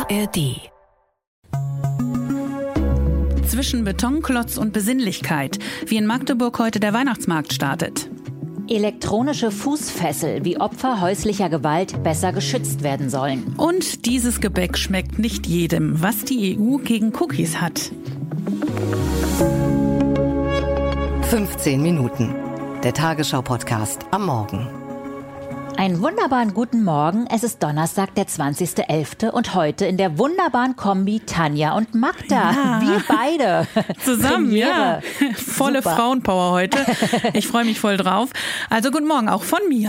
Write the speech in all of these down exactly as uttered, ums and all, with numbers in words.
A R D. Zwischen Betonklotz und Besinnlichkeit, wie in Magdeburg heute der Weihnachtsmarkt startet. Elektronische Fußfessel, wie Opfer häuslicher Gewalt besser geschützt werden sollen. Und dieses Gebäck schmeckt nicht jedem, was die E U gegen Cookies hat. fünfzehn Minuten. Der Tagesschau-Podcast am Morgen. Einen wunderbaren guten Morgen. Es ist Donnerstag, der zwanzigster elfter und heute in der wunderbaren Kombi Tanja und Magda. Ja. Wir beide. Zusammen, Premiere. ja. Volle Super. Frauenpower heute. Ich freue mich voll drauf. Also guten Morgen auch von mir.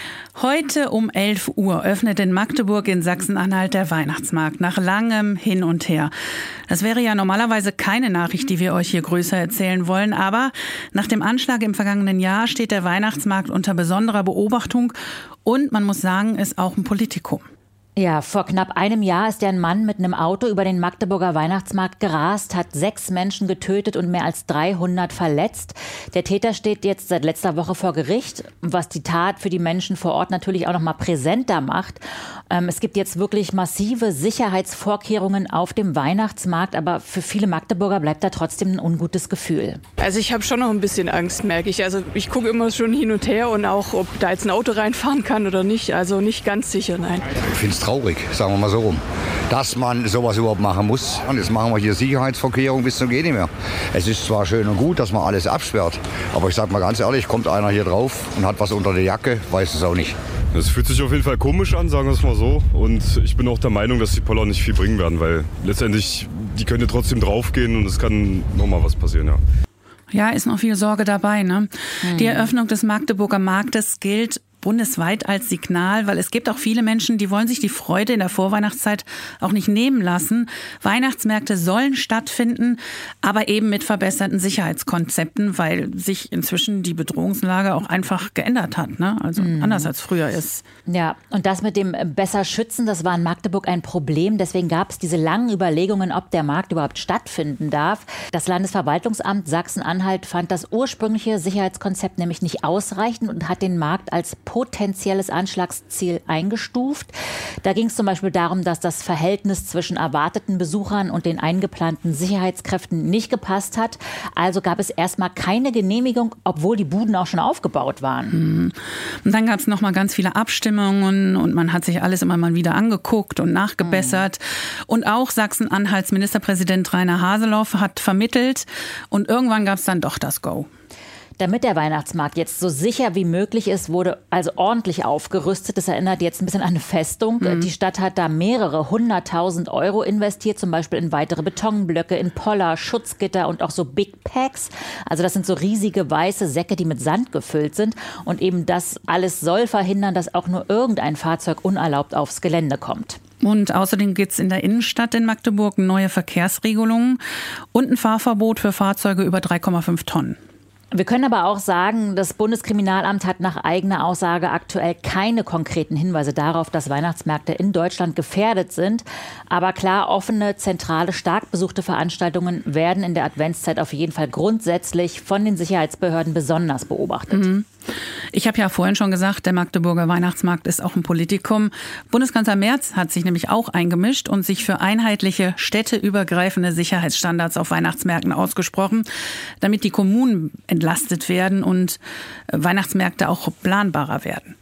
Heute um elf Uhr öffnet in Magdeburg in Sachsen-Anhalt der Weihnachtsmarkt nach langem Hin und Her. Das wäre ja normalerweise keine Nachricht, die wir euch hier größer erzählen wollen, aber nach dem Anschlag im vergangenen Jahr steht der Weihnachtsmarkt unter besonderer Beobachtung und man muss sagen, ist auch ein Politikum. Ja, vor knapp einem Jahr ist ja ein Mann mit einem Auto über den Magdeburger Weihnachtsmarkt gerast, hat sechs Menschen getötet und mehr als dreihundert verletzt. Der Täter steht jetzt seit letzter Woche vor Gericht, was die Tat für die Menschen vor Ort natürlich auch noch mal präsenter macht. Ähm, es gibt jetzt wirklich massive Sicherheitsvorkehrungen auf dem Weihnachtsmarkt, aber für viele Magdeburger bleibt da trotzdem ein ungutes Gefühl. Also ich habe schon noch ein bisschen Angst, merke ich. Also ich gucke immer schon hin und her und auch, ob da jetzt ein Auto reinfahren kann oder nicht. Also nicht ganz sicher, nein. Ich finde es traurig, sagen wir mal so rum, dass man sowas überhaupt machen muss. Und jetzt machen wir hier Sicherheitsvorkehrungen bis zum Geht nicht mehr. Es ist zwar schön und gut, dass man alles absperrt, aber ich sage mal ganz ehrlich, kommt einer hier drauf und hat was unter der Jacke, weiß es auch nicht. Es fühlt sich auf jeden Fall komisch an, sagen wir es mal so. Und ich bin auch der Meinung, dass die Poller nicht viel bringen werden, weil letztendlich, die können ja trotzdem draufgehen und es kann nochmal was passieren, ja. Ja, ist noch viel Sorge dabei, ne? Mhm. Die Eröffnung des Magdeburger Marktes gilt bundesweit als Signal, weil es gibt auch viele Menschen, die wollen sich die Freude in der Vorweihnachtszeit auch nicht nehmen lassen. Weihnachtsmärkte sollen stattfinden, aber eben mit verbesserten Sicherheitskonzepten, weil sich inzwischen die Bedrohungslage auch einfach geändert hat, ne? Also mhm. anders als früher ist. Ja, und das mit dem besser schützen, das war in Magdeburg ein Problem. Deswegen gab es diese langen Überlegungen, ob der Markt überhaupt stattfinden darf. Das Landesverwaltungsamt Sachsen-Anhalt fand das ursprüngliche Sicherheitskonzept nämlich nicht ausreichend und hat den Markt als potenzielles Anschlagsziel eingestuft. Da ging es zum Beispiel darum, dass das Verhältnis zwischen erwarteten Besuchern und den eingeplanten Sicherheitskräften nicht gepasst hat. Also gab es erstmal keine Genehmigung, obwohl die Buden auch schon aufgebaut waren. Und dann gab es noch mal ganz viele Abstimmungen und man hat sich alles immer mal wieder angeguckt und nachgebessert. Mhm. Und auch Sachsen-Anhalts Ministerpräsident Rainer Haseloff hat vermittelt und irgendwann gab es dann doch das Go. Damit der Weihnachtsmarkt jetzt so sicher wie möglich ist, wurde also ordentlich aufgerüstet. Das erinnert jetzt ein bisschen an eine Festung. Mhm. Die Stadt hat da mehrere hunderttausend Euro investiert, zum Beispiel in weitere Betonblöcke, in Poller, Schutzgitter und auch so Big Packs. Also das sind so riesige weiße Säcke, die mit Sand gefüllt sind. Und eben das alles soll verhindern, dass auch nur irgendein Fahrzeug unerlaubt aufs Gelände kommt. Und außerdem gibt es in der Innenstadt in Magdeburg neue Verkehrsregelungen und ein Fahrverbot für Fahrzeuge über drei Komma fünf Tonnen. Wir können aber auch sagen, das Bundeskriminalamt hat nach eigener Aussage aktuell keine konkreten Hinweise darauf, dass Weihnachtsmärkte in Deutschland gefährdet sind. Aber klar, offene, zentrale, stark besuchte Veranstaltungen werden in der Adventszeit auf jeden Fall grundsätzlich von den Sicherheitsbehörden besonders beobachtet. Mhm. Ich habe ja vorhin schon gesagt, der Magdeburger Weihnachtsmarkt ist auch ein Politikum. Bundeskanzler Merz hat sich nämlich auch eingemischt und sich für einheitliche, städteübergreifende Sicherheitsstandards auf Weihnachtsmärkten ausgesprochen, damit die Kommunen entlastet werden und Weihnachtsmärkte auch planbarer werden.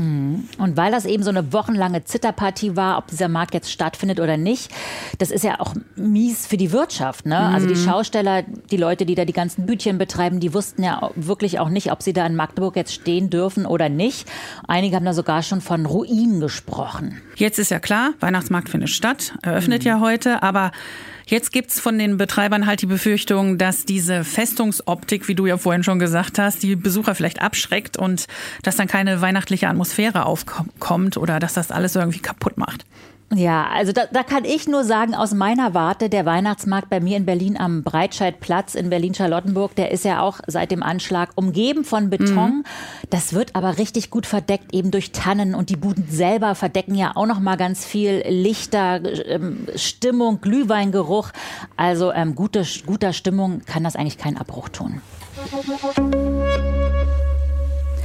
Und weil das eben so eine wochenlange Zitterpartie war, ob dieser Markt jetzt stattfindet oder nicht, das ist ja auch mies für die Wirtschaft, ne? Also die Schausteller, die Leute, die da die ganzen Bütchen betreiben, die wussten ja wirklich auch nicht, ob sie da in Magdeburg jetzt stehen dürfen oder nicht. Einige haben da sogar schon von Ruin gesprochen. Jetzt ist ja klar, Weihnachtsmarkt findet statt, eröffnet mhm. ja heute, aber jetzt gibt's von den Betreibern halt die Befürchtung, dass diese Festungsoptik, wie du ja vorhin schon gesagt hast, die Besucher vielleicht abschreckt und dass dann keine weihnachtliche Atmosphäre aufkommt oder dass das alles irgendwie kaputt macht. Ja, also da, da kann ich nur sagen, aus meiner Warte, der Weihnachtsmarkt bei mir in Berlin am Breitscheidplatz in Berlin-Charlottenburg, der ist ja auch seit dem Anschlag umgeben von Beton. Mhm. Das wird aber richtig gut verdeckt, eben durch Tannen. Und die Buden selber verdecken ja auch noch mal ganz viel Lichter, ähm, Stimmung, Glühweingeruch. Also ähm, gute, guter Stimmung kann das eigentlich keinen Abbruch tun.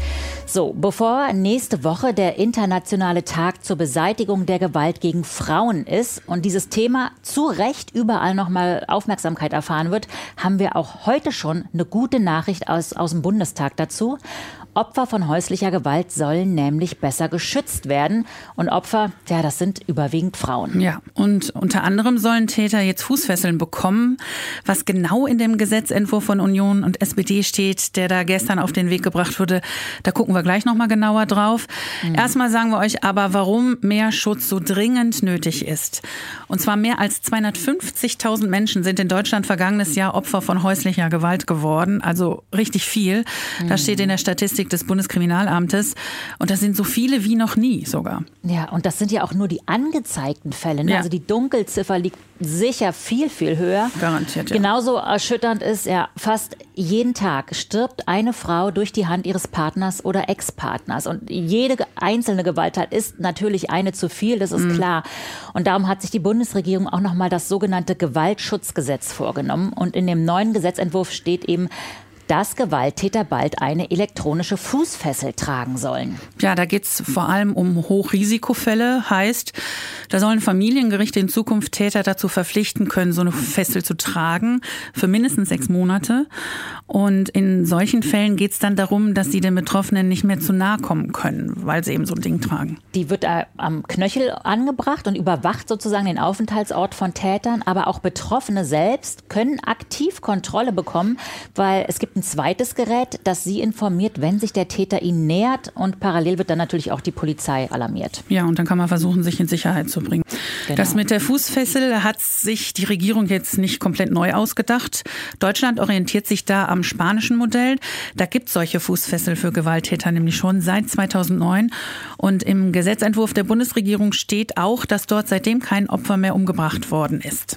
So, bevor nächste Woche der internationale Tag zur Beseitigung der Gewalt gegen Frauen ist und dieses Thema zu Recht überall nochmal Aufmerksamkeit erfahren wird, haben wir auch heute schon eine gute Nachricht aus, aus dem Bundestag dazu. Opfer von häuslicher Gewalt sollen nämlich besser geschützt werden. Und Opfer, ja, das sind überwiegend Frauen. Ja, und unter anderem sollen Täter jetzt Fußfesseln bekommen. Was genau in dem Gesetzentwurf von Union und S P D steht, der da gestern auf den Weg gebracht wurde, da gucken wir gleich noch mal genauer drauf. Mhm. Erstmal sagen wir euch aber, warum mehr Schutz so dringend nötig ist. Und zwar mehr als zweihundertfünfzigtausend Menschen sind in Deutschland vergangenes Jahr Opfer von häuslicher Gewalt geworden. Also richtig viel. Mhm. Das steht in der Statistik des Bundeskriminalamtes. Und das sind so viele wie noch nie sogar. Ja, und das sind ja auch nur die angezeigten Fälle. Ne? Ja. Also die Dunkelziffer liegt sicher viel, viel höher. Garantiert, ja. Genauso erschütternd ist, ja, fast jeden Tag stirbt eine Frau durch die Hand ihres Partners oder Ex-Partners. Und jede einzelne Gewalttat ist natürlich eine zu viel, das ist mhm. klar. Und darum hat sich die Bundesregierung auch noch mal das sogenannte Gewaltschutzgesetz vorgenommen. Und in dem neuen Gesetzentwurf steht eben, dass Gewalttäter bald eine elektronische Fußfessel tragen sollen. Ja, da geht es vor allem um Hochrisikofälle. Heißt, da sollen Familiengerichte in Zukunft Täter dazu verpflichten können, so eine Fessel zu tragen für mindestens sechs Monate. Und in solchen Fällen geht es dann darum, dass sie den Betroffenen nicht mehr zu nahe kommen können, weil sie eben so ein Ding tragen. Die wird äh, am Knöchel angebracht und überwacht sozusagen den Aufenthaltsort von Tätern. Aber auch Betroffene selbst können aktiv Kontrolle bekommen, weil es gibt ein zweites Gerät, das sie informiert, wenn sich der Täter ihnen nähert, und parallel wird dann natürlich auch die Polizei alarmiert. Ja, und dann kann man versuchen, sich in Sicherheit zu bringen. Genau. Das mit der Fußfessel hat sich die Regierung jetzt nicht komplett neu ausgedacht. Deutschland orientiert sich da am spanischen Modell. Da gibt es solche Fußfessel für Gewalttäter nämlich schon seit zweitausendneun. Und im Gesetzentwurf der Bundesregierung steht auch, dass dort seitdem kein Opfer mehr umgebracht worden ist.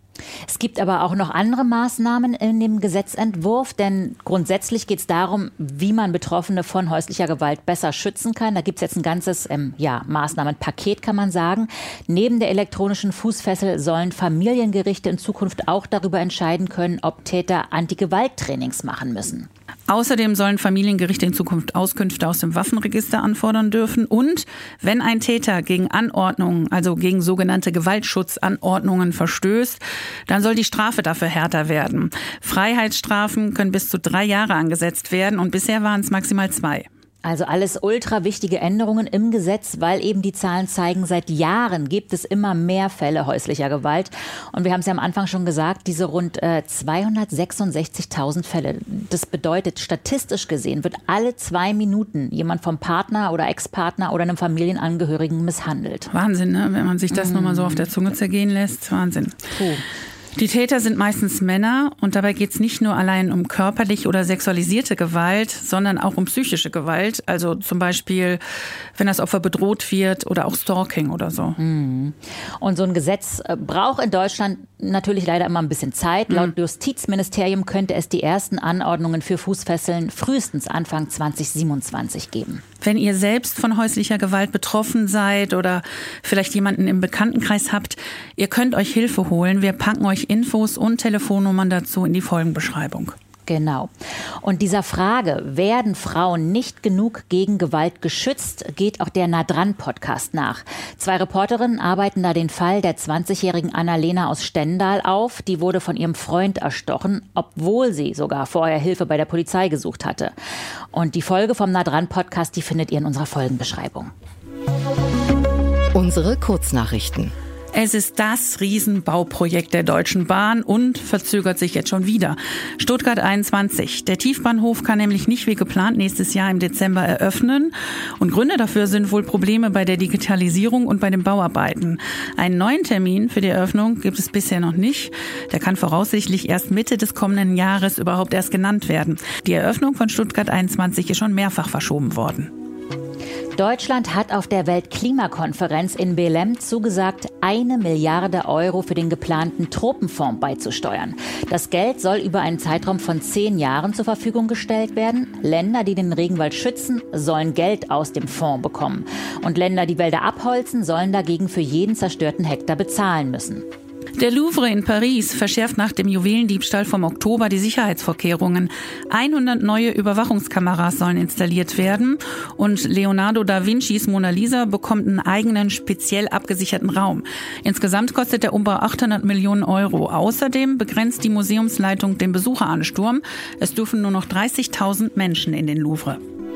Es gibt aber auch noch andere Maßnahmen in dem Gesetzentwurf, denn grundsätzlich geht es darum, wie man Betroffene von häuslicher Gewalt besser schützen kann. Da gibt es jetzt ein ganzes ähm, ja, Maßnahmenpaket, kann man sagen. Neben der elektronischen Fußfessel sollen Familiengerichte in Zukunft auch darüber entscheiden können, ob Täter Anti-Gewalt-Trainings machen müssen. Außerdem sollen Familiengerichte in Zukunft Auskünfte aus dem Waffenregister anfordern dürfen. Und wenn ein Täter gegen Anordnungen, also gegen sogenannte Gewaltschutzanordnungen verstößt, dann soll die Strafe dafür härter werden. Freiheitsstrafen können bis zu drei Jahre angesetzt werden und bisher waren es maximal zwei. Also alles ultra wichtige Änderungen im Gesetz, weil eben die Zahlen zeigen, seit Jahren gibt es immer mehr Fälle häuslicher Gewalt. Und wir haben es ja am Anfang schon gesagt, diese rund äh, zweihundertsechsundsechzigtausend Fälle. Das bedeutet, statistisch gesehen wird alle zwei Minuten jemand vom Partner oder Ex-Partner oder einem Familienangehörigen misshandelt. Wahnsinn, ne? Wenn man sich das mm. nochmal so auf der Zunge zergehen lässt. Wahnsinn. Puh. Die Täter sind meistens Männer und dabei geht es nicht nur allein um körperlich oder sexualisierte Gewalt, sondern auch um psychische Gewalt. Also zum Beispiel, wenn das Opfer bedroht wird oder auch Stalking oder so. Mhm. Und so ein Gesetz braucht in Deutschland natürlich leider immer ein bisschen Zeit. Mhm. Laut Justizministerium könnte es die ersten Anordnungen für Fußfesseln frühestens Anfang zwanzig siebenundzwanzig geben. Wenn ihr selbst von häuslicher Gewalt betroffen seid oder vielleicht jemanden im Bekanntenkreis habt, ihr könnt euch Hilfe holen. Wir packen euch Infos und Telefonnummern dazu in die Folgenbeschreibung. Genau. Und dieser Frage, werden Frauen nicht genug gegen Gewalt geschützt, geht auch der Nah dran Podcast nach. Zwei Reporterinnen arbeiten da den Fall der zwanzigjährigen Annalena aus Stendal auf. Die wurde von ihrem Freund erstochen, obwohl sie sogar vorher Hilfe bei der Polizei gesucht hatte. Und die Folge vom Nah dran Podcast, die findet ihr in unserer Folgenbeschreibung. Unsere Kurznachrichten. Es ist das Riesenbauprojekt der Deutschen Bahn und verzögert sich jetzt schon wieder. Stuttgart einundzwanzig. Der Tiefbahnhof kann nämlich nicht wie geplant nächstes Jahr im Dezember eröffnen. Und Gründe dafür sind wohl Probleme bei der Digitalisierung und bei den Bauarbeiten. Einen neuen Termin für die Eröffnung gibt es bisher noch nicht. Der kann voraussichtlich erst Mitte des kommenden Jahres überhaupt erst genannt werden. Die Eröffnung von Stuttgart einundzwanzig ist schon mehrfach verschoben worden. Deutschland hat auf der Weltklimakonferenz in Belém zugesagt, eine Milliarde Euro für den geplanten Tropenfonds beizusteuern. Das Geld soll über einen Zeitraum von zehn Jahren zur Verfügung gestellt werden. Länder, die den Regenwald schützen, sollen Geld aus dem Fonds bekommen. Und Länder, die Wälder abholzen, sollen dagegen für jeden zerstörten Hektar bezahlen müssen. Der Louvre in Paris verschärft nach dem Juwelendiebstahl vom Oktober die Sicherheitsvorkehrungen. hundert neue Überwachungskameras sollen installiert werden und Leonardo da Vincis Mona Lisa bekommt einen eigenen, speziell abgesicherten Raum. Insgesamt kostet der Umbau achthundert Millionen Euro. Außerdem begrenzt die Museumsleitung den Besucheransturm. Es dürfen nur noch dreißigtausend Menschen in den Louvre.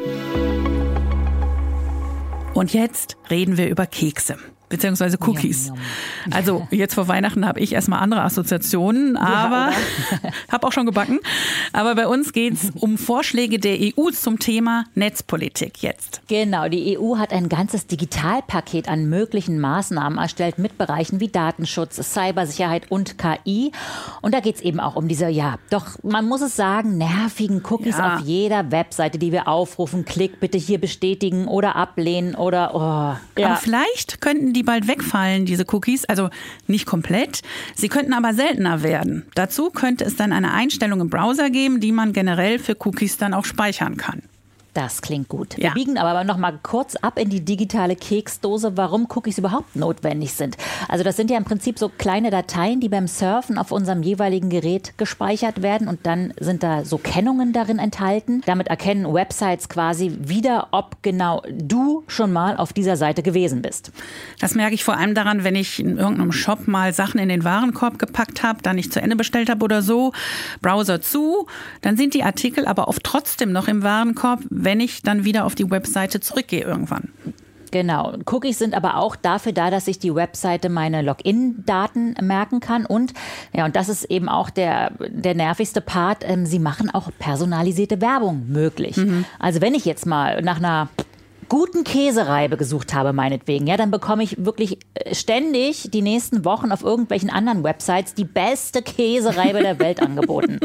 Und jetzt reden wir über Kekse. Beziehungsweise Cookies. Yum, yum. Also jetzt vor Weihnachten habe ich erstmal andere Assoziationen, aber ja, habe auch schon gebacken. Aber bei uns geht es um Vorschläge der E U zum Thema Netzpolitik jetzt. Genau, die E U hat ein ganzes Digitalpaket an möglichen Maßnahmen erstellt mit Bereichen wie Datenschutz, Cybersicherheit und K I. Und da geht es eben auch um diese, ja, doch man muss es sagen, nervigen Cookies ja. auf jeder Webseite, die wir aufrufen. Klick bitte hier bestätigen oder ablehnen oder oh. Ja. Aber vielleicht könnten die bald wegfallen, diese Cookies. Also nicht komplett. Sie könnten aber seltener werden. Dazu könnte es dann eine Einstellung im Browser geben, die man generell für Cookies dann auch speichern kann. Das klingt gut. Ja. Wir biegen aber noch mal kurz ab in die digitale Keksdose, warum Cookies überhaupt notwendig sind. Also das sind ja im Prinzip so kleine Dateien, die beim Surfen auf unserem jeweiligen Gerät gespeichert werden und dann sind da so Kennungen darin enthalten. Damit erkennen Websites quasi wieder, ob genau du schon mal auf dieser Seite gewesen bist. Das merke ich vor allem daran, wenn ich in irgendeinem Shop mal Sachen in den Warenkorb gepackt habe, dann nicht zu Ende bestellt habe oder so, Browser zu, dann sind die Artikel aber oft trotzdem noch im Warenkorb, wenn ich dann wieder auf die Webseite zurückgehe irgendwann. Genau. Cookies sind aber auch dafür da, dass ich die Webseite meine Login-Daten merken kann. Und ja, und das ist eben auch der, der nervigste Part. Ähm, sie machen auch personalisierte Werbung möglich. Mhm. Also wenn ich jetzt mal nach einer guten Käsereibe gesucht habe, meinetwegen, ja, dann bekomme ich wirklich ständig die nächsten Wochen auf irgendwelchen anderen Websites die beste Käsereibe der Welt angeboten.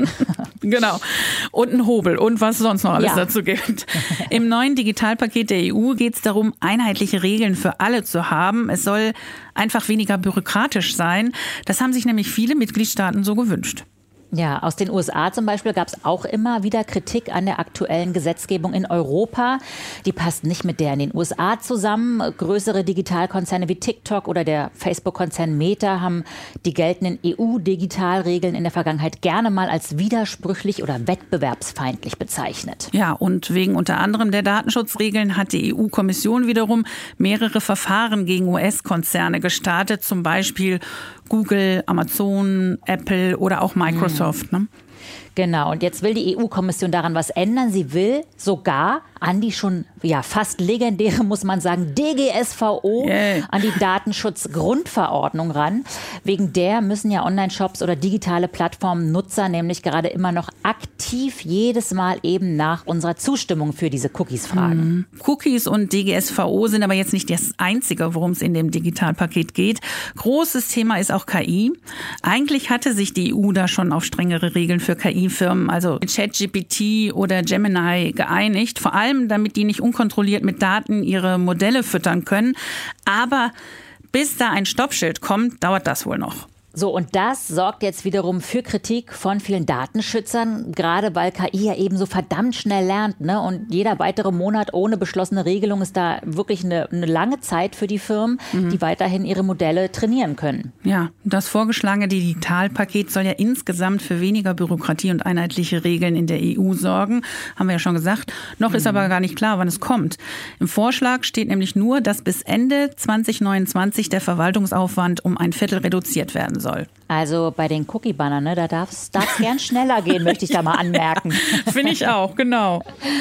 Genau. Und ein Hobel und was sonst noch alles Ja. dazu gibt. Im neuen Digitalpaket der E U geht es darum, einheitliche Regeln für alle zu haben. Es soll einfach weniger bürokratisch sein. Das haben sich nämlich viele Mitgliedstaaten so gewünscht. Ja, aus den U S A zum Beispiel gab es auch immer wieder Kritik an der aktuellen Gesetzgebung in Europa. Die passt nicht mit der in den U S A zusammen. Größere Digitalkonzerne wie TikTok oder der Facebook-Konzern Meta haben die geltenden E U-Digitalregeln in der Vergangenheit gerne mal als widersprüchlich oder wettbewerbsfeindlich bezeichnet. Ja, und wegen unter anderem der Datenschutzregeln hat die E U-Kommission wiederum mehrere Verfahren gegen U S-Konzerne gestartet, zum Beispiel Google, Amazon, Apple oder auch Microsoft. Ne? Genau, und jetzt will die E U-Kommission daran was ändern. Sie will sogar an die schon ja fast legendäre, muss man sagen, D G S V O, yeah. an die Datenschutzgrundverordnung ran. Wegen der müssen ja Online-Shops oder digitale Plattformen Nutzer nämlich gerade immer noch aktiv jedes Mal eben nach unserer Zustimmung für diese Cookies fragen. Mhm. Cookies und D G S V O sind aber jetzt nicht das Einzige, worum es in dem Digitalpaket geht. Großes Thema ist auch K I. Eigentlich hatte sich die E U da schon auf strengere Regeln für K I-Firmen, also ChatGPT oder Gemini, geeinigt. Vor allem, damit die nicht unkontrolliert mit Daten ihre Modelle füttern können. Aber bis da ein Stoppschild kommt, dauert das wohl noch. So, und das sorgt jetzt wiederum für Kritik von vielen Datenschützern, gerade weil K I ja eben so verdammt schnell lernt, ne? Und jeder weitere Monat ohne beschlossene Regelung ist da wirklich eine, eine lange Zeit für die Firmen, mhm. die weiterhin ihre Modelle trainieren können. Ja, das vorgeschlagene Digitalpaket soll ja insgesamt für weniger Bürokratie und einheitliche Regeln in der E U sorgen, haben wir ja schon gesagt. Noch mhm. ist aber gar nicht klar, wann es kommt. Im Vorschlag steht nämlich nur, dass bis Ende zwanzig neunundzwanzig der Verwaltungsaufwand um ein Viertel reduziert werden soll. Soll. Also bei den Cookie-Bannern, ne, da darf es gern schneller gehen, möchte ich da mal anmerken. Finde ich auch, genau.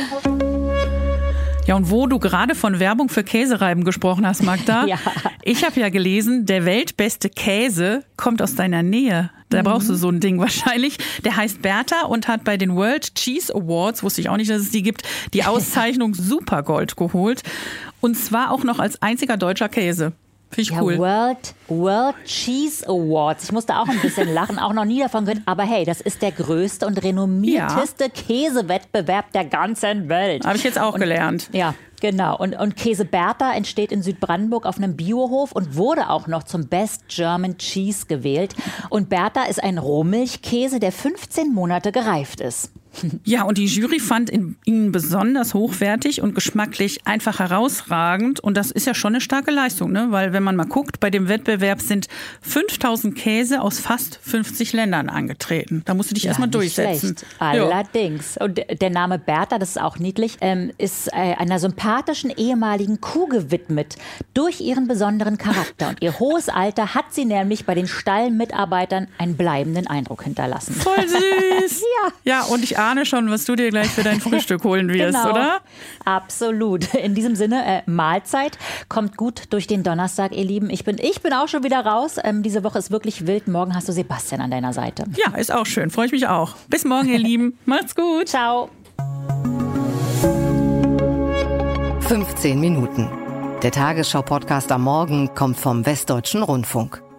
Ja, und wo du gerade von Werbung für Käsereiben gesprochen hast, Magda, ja. Ich habe ja gelesen, der weltbeste Käse kommt aus deiner Nähe. Da brauchst du so ein Ding wahrscheinlich. Der heißt Bertha und hat bei den World Cheese Awards, wusste ich auch nicht, dass es die gibt, die Auszeichnung Supergold geholt. Und zwar auch noch als einziger deutscher Käse. Finde ich ja, cool. World, World Cheese Awards. Ich musste auch ein bisschen lachen, auch noch nie davon gehört. Aber hey, das ist der größte und renommierteste ja. Käsewettbewerb der ganzen Welt. Habe ich jetzt auch und, gelernt. Ja, genau. Und, und Käse Bertha entsteht in Südbrandenburg auf einem Biohof und wurde auch noch zum Best German Cheese gewählt. Und Bertha ist ein Rohmilchkäse, der fünfzehn Monate gereift ist. Ja, und die Jury fand ihn besonders hochwertig und geschmacklich einfach herausragend. Und das ist ja schon eine starke Leistung, ne? Weil wenn man mal guckt, bei dem Wettbewerb sind fünftausend Käse aus fast fünfzig Ländern angetreten. Da musst du dich ja, erstmal durchsetzen. Schlecht. Allerdings. Ja. Und der Name Bertha, das ist auch niedlich, ähm, ist äh, einer sympathischen ehemaligen Kuh gewidmet. Durch ihren besonderen Charakter. Und ihr hohes Alter hat sie nämlich bei den Stallmitarbeitern einen bleibenden Eindruck hinterlassen. Voll süß. Ja. Ja, und ich ahne schon, was du dir gleich für dein Frühstück holen wirst, genau. Oder? Absolut. In diesem Sinne, äh, Mahlzeit. Kommt gut durch den Donnerstag, ihr Lieben. Ich bin, ich bin auch schon wieder raus. Ähm, diese Woche ist wirklich wild. Morgen hast du Sebastian an deiner Seite. Ja, ist auch schön. Freue ich mich auch. Bis morgen, ihr Lieben. Macht's gut. Ciao. fünfzehn Minuten. Der Tagesschau-Podcast am Morgen kommt vom Westdeutschen Rundfunk.